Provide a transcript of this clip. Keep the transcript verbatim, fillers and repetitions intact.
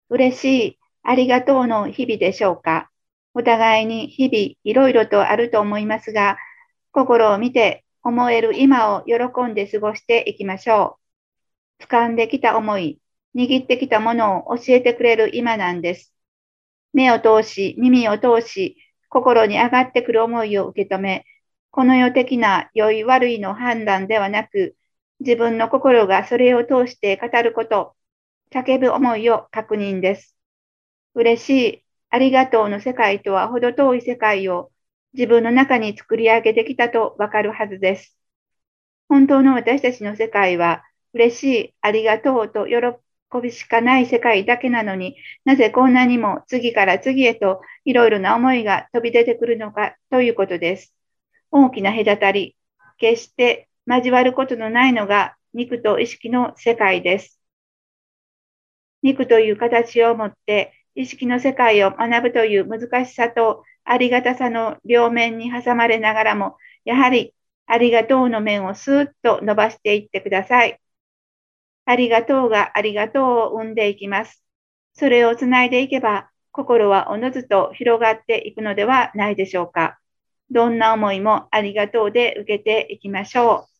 嬉しい、ありがとうの日々でしょうか。お互いに日々いろいろとあると思いますが、心を見て思える今を喜んで過ごしていきましょう。掴んできた思い、握ってきたものを教えてくれる今なんです。目を通し、耳を通し、心に上がってくる思いを受け止め、この世的な良い悪いの判断ではなく、自分の心がそれを通して語ること、叫ぶ思いを確認です。嬉しい、ありがとうの世界とは程遠い世界を自分の中に作り上げてきたとわかるはずです。本当の私たちの世界は、嬉しい、ありがとうと喜びしかない世界だけなのになぜこんなにも次から次へといろいろな思いが飛び出てくるのかということです。大きな隔たり、決して交わることのないのが肉と意識の世界です。肉という形を持って意識の世界を学ぶという難しさとありがたさの両面に挟まれながらも、やはりありがとうの面をスーッと伸ばしていってください。ありがとうがありがとうを生んでいきます。それをつないでいけば、心はおのずと広がっていくのではないでしょうか。どんな思いもありがとうで受けていきましょう。